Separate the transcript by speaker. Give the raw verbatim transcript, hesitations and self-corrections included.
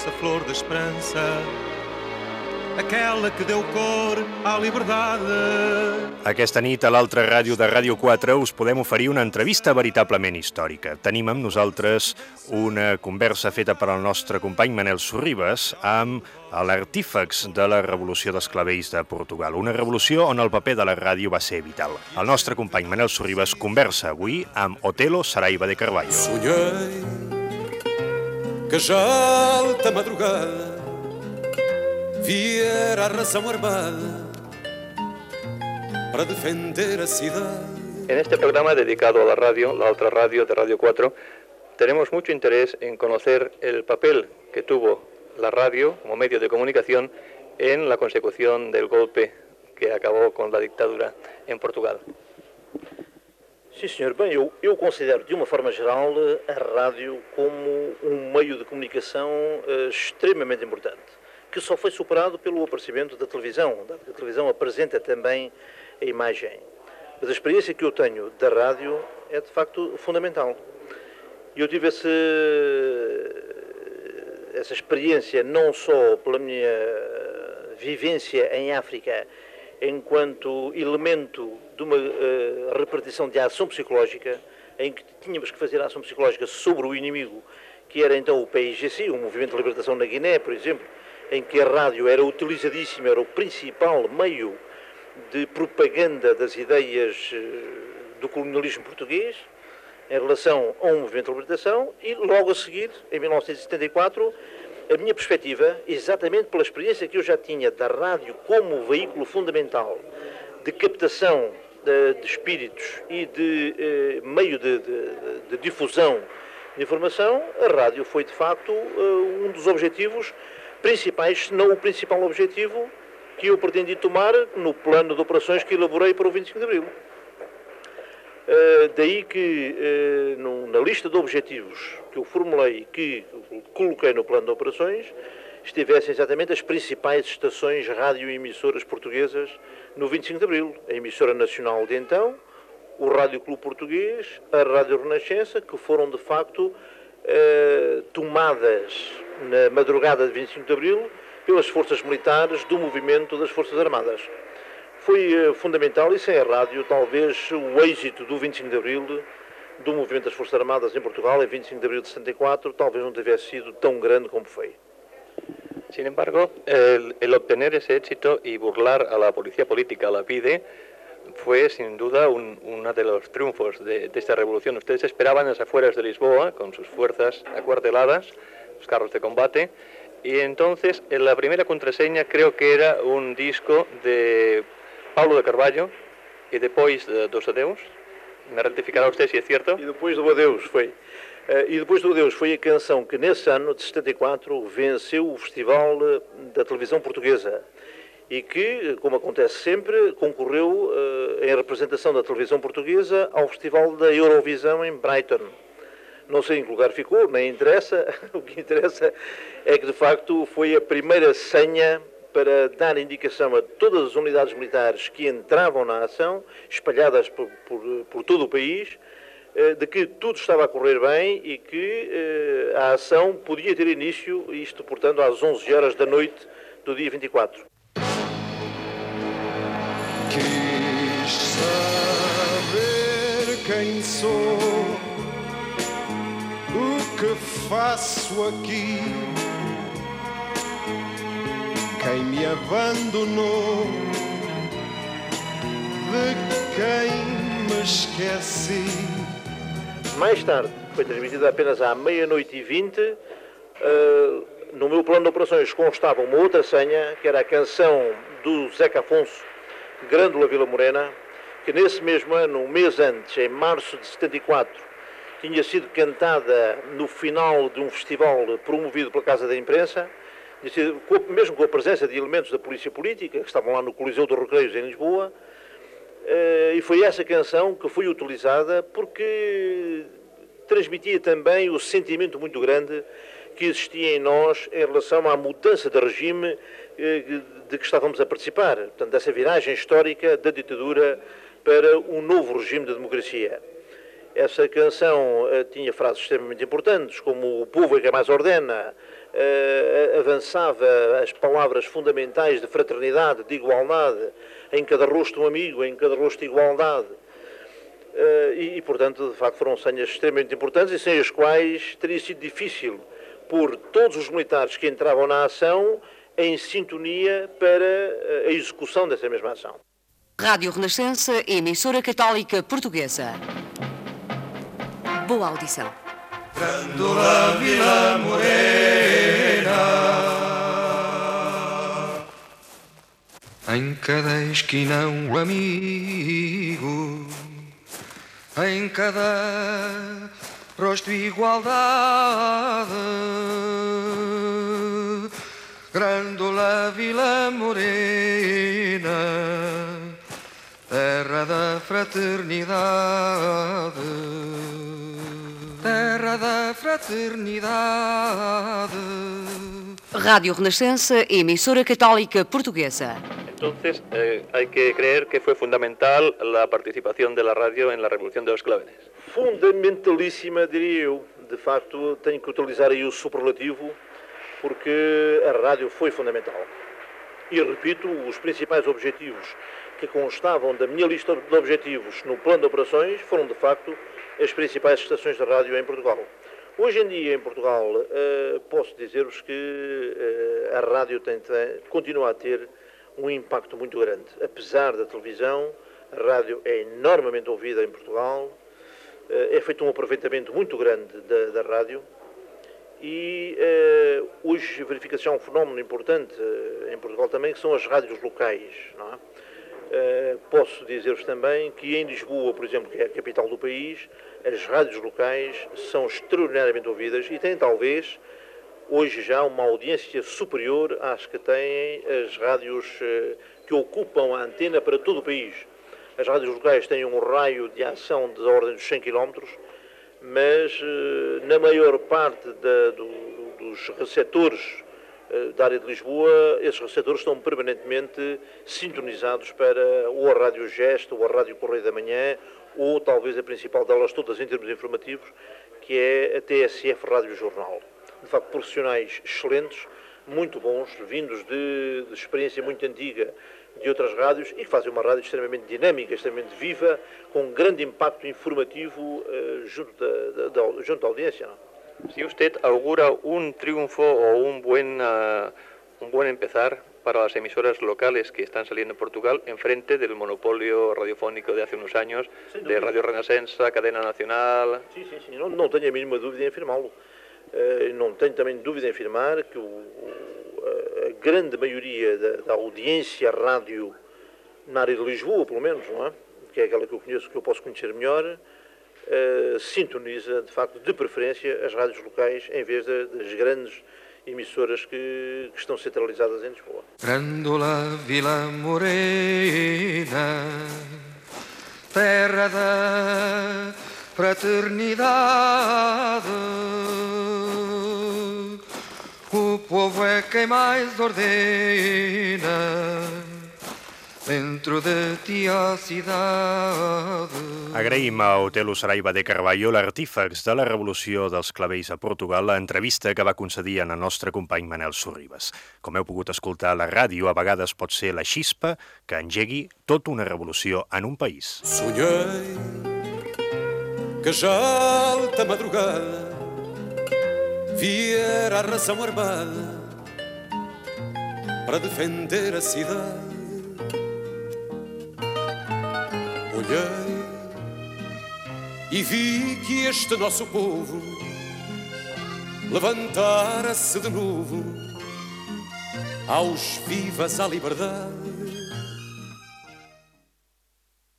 Speaker 1: nossa flor da esperança, aquela que deu cor à liberdade.
Speaker 2: Aquesta nit a l'altra ràdio de Ràdio quatre us podem oferir una entrevista veritablement històrica. Tenim amb nosaltres una conversa feta per al nostre company Manel Sorribes amb l'artífex de la revolució dels clavells de Portugal, una revolució on el paper de la ràdio va ser vital. El nostre company Manel Sorribes conversa avui amb Otelo Saraiva de Carvalho.
Speaker 3: Sonhei que já alta madrugada viera a razão armada para defender a ciudad.
Speaker 4: En este programa dedicado a la radio, la otra radio de Radio cuatro, tenemos mucho interés en conocer el papel que tuvo la radio como medio de comunicación en la consecución del golpe que acabou con la dictadura en Portugal.
Speaker 5: Sim, senhor. Bem, eu, eu considero, de uma forma geral, a rádio como um meio de comunicação uh, extremamente importante, que só foi superado pelo aparecimento da televisão. A televisão apresenta também a imagem. Mas a experiência que eu tenho da rádio é, de facto, fundamental. E eu tive esse, essa experiência não só pela minha vivência em África, enquanto elemento de uma uh, repartição de ação psicológica, em que tínhamos que fazer a ação psicológica sobre o inimigo, que era então o P I G C, o Movimento de Libertação na Guiné, por exemplo, em que a rádio era utilizadíssima, era o principal meio de propaganda das ideias uh, do colonialismo português, em relação a um movimento de libertação, e logo a seguir, em mil novecentos e setenta e quatro, a minha perspectiva, exatamente pela experiência que eu já tinha da rádio como veículo fundamental de captação de, de espíritos e de eh, meio de, de, de difusão de informação, a rádio foi de facto um dos objetivos principais, se não o principal objetivo que eu pretendi tomar no plano de operações que elaborei para o vinte e cinco de Abril. Uh, daí que uh, no, na lista de objetivos que eu formulei e que coloquei no plano de operações estivessem exatamente as principais estações radioemissoras portuguesas no vinte e cinco de Abril. A emissora nacional de então, o Rádio Clube Português, a Rádio Renascença, que foram de facto uh, tomadas na madrugada de vinte e cinco de Abril pelas forças militares do movimento das Forças Armadas. Foi uh, fundamental, e sem a rádio, talvez o êxito do vinte e cinco de Abril, do movimento das Forças Armadas em Portugal, em vinte e cinco de Abril de setenta e quatro, talvez não tivesse sido tão grande como foi.
Speaker 4: Sin embargo, el, el obtener ese éxito y burlar a la policía política, a la P I D E, fue sin duda un, uno de los triunfos de, de esta revolución. Ustedes esperaban en las afueras de Lisboa, con sus fuerzas acuarteladas, los carros de combate, y entonces en la primera contraseña creo que era un disco de Paulo de Carvalho e depois de, dos Adeus. Me retificará usted se é certo?
Speaker 5: E depois do Adeus foi. Uh, e depois do Adeus foi a canção que nesse ano de setenta e quatro venceu o Festival da Televisão Portuguesa e que, como acontece sempre, concorreu uh, em representação da televisão portuguesa ao Festival da Eurovisão em Brighton. Não sei em que lugar ficou, nem interessa. O que interessa é que de facto foi a primeira senha para dar indicação a todas as unidades militares que entravam na ação, espalhadas por, por, por todo o país, de que tudo estava a correr bem e que eh, a ação podia ter início, isto, portanto, às onze horas da noite do dia vinte e quatro.
Speaker 3: Quis saber quem sou, o que faço aqui, quem me abandonou, de quem me esqueci.
Speaker 5: Mais tarde, foi transmitida apenas à meia-noite e vinte, uh, no meu plano de operações constava uma outra senha, que era a canção do Zeca Afonso, Grândola Vila Morena, que nesse mesmo ano, um mês antes, em março de setenta e quatro, tinha sido cantada no final de um festival promovido pela Casa da Imprensa, mesmo com a presença de elementos da polícia política, que estavam lá no Coliseu dos Recreios, em Lisboa, e foi essa canção que foi utilizada porque transmitia também o sentimento muito grande que existia em nós em relação à mudança de regime de que estávamos a participar, portanto, dessa viragem histórica da ditadura para um novo regime de democracia. Essa canção uh, tinha frases extremamente importantes, como o povo é que mais ordena, uh, avançava as palavras fundamentais de fraternidade, de igualdade, em cada rosto um amigo, em cada rosto igualdade. Uh, e, e, portanto, de facto, foram senhas extremamente importantes e sem as quais teria sido difícil pôr todos os militares que entravam na ação em sintonia para a execução dessa mesma ação.
Speaker 6: Rádio Renascença, emissora católica portuguesa. Boa audição.
Speaker 1: Grândola Vila Morena,
Speaker 7: em cada esquina um amigo, em cada rosto igualdade. Grândola Vila Morena, terra da fraternidade, terra da fraternidade.
Speaker 6: Rádio Renascença, emissora católica portuguesa.
Speaker 4: Entonces, eh, hay que creer que fue fundamental la participación de la radio en la Revolución de los Claveles.
Speaker 5: Fundamentalíssima, diria eu. De facto, tenho que utilizar aí o superlativo, porque a rádio foi fundamental. E repito, os principais objetivos que constavam da minha lista de objetivos no plano de operações foram, de facto, as principais estações de rádio em Portugal. Hoje em dia, em Portugal, uh, posso dizer-vos que uh, a rádio tem, tem, continua a ter um impacto muito grande. Apesar da televisão, a rádio é enormemente ouvida em Portugal, uh, é feito um aproveitamento muito grande da, da rádio e uh, hoje verifica-se um fenómeno importante uh, em Portugal também, que são as rádios locais, não é? Uh, posso dizer-vos também que em Lisboa, por exemplo, que é a capital do país, as rádios locais são extraordinariamente ouvidas e têm talvez hoje já uma audiência superior às que têm as rádios uh, que ocupam a antena para todo o país. As rádios locais têm um raio de ação da ordem dos cem quilómetros, mas uh, na maior parte da, do, dos receptores da área de Lisboa, esses receptores estão permanentemente sintonizados para ou a Rádio Gesto, ou a Rádio Correio da Manhã, ou talvez a principal delas todas em termos informativos, que é a T S F Rádio Jornal. De facto, profissionais excelentes, muito bons, vindos de, de experiência muito antiga de outras rádios e que fazem uma rádio extremamente dinâmica, extremamente viva, com grande impacto informativo uh, junto, da, da, da, junto da audiência, não?
Speaker 4: Si usted augura un triunfo o un buen, uh, un buen empezar para las emisoras locales que están saliendo en Portugal enfrente del monopolio radiofónico de hace unos años, de Radio Renascença, Cadena Nacional...
Speaker 5: Sim, sim, sim. Não, não tenho a mínima dúvida em afirmá-lo. Uh, não tenho também dúvida em afirmar que o, a grande maioria da, da audiência rádio na área de Lisboa, pelo menos, não é? Que é aquela que eu conheço, que eu posso conhecer melhor, Uh, sintoniza, de facto, de preferência, as rádios locais em vez de, das grandes emissoras que, que estão centralizadas em Lisboa.
Speaker 7: Grândola Vila Morena, terra da fraternidade, o povo é quem mais ordena, dentro de ti a cidade.
Speaker 2: Agraïm a Otelo Saraiva de Carballo, l'artífex de la revolució dels clavells a Portugal, l'entrevista que va concedir en el nostre company Manel Sorribes. Com heu pogut escoltar, la ràdio a vegades pot ser la xispa que engegui tota una revolució en un país.
Speaker 3: Sonhei que já alta madrugada viera a razão armada para defender a cidade. Olhei e vi que este nosso povo levantara-se de novo aos vivas à liberdade.